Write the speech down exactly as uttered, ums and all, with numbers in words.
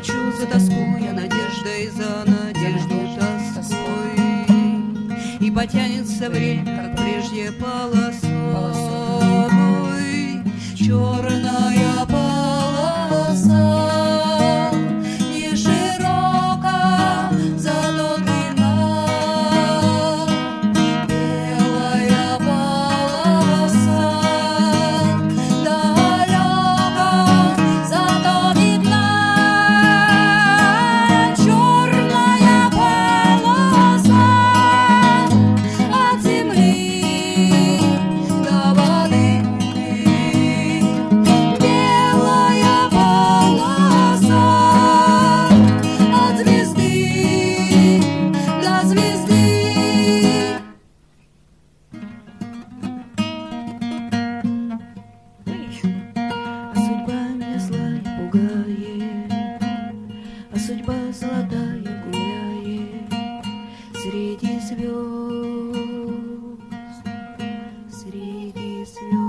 заплачу, затоскую надеждой за надежду тоской. И потянется время, как прежде, полосой. Черная полоса, не широка, зато длинна. Белая полоса, далека, зато видна. Черная полоса от земли до воды. Белая полоса от звезды до звезды. А судьба меня злая пугает, а судьба золотая гуляет среди звезд, среди звезд.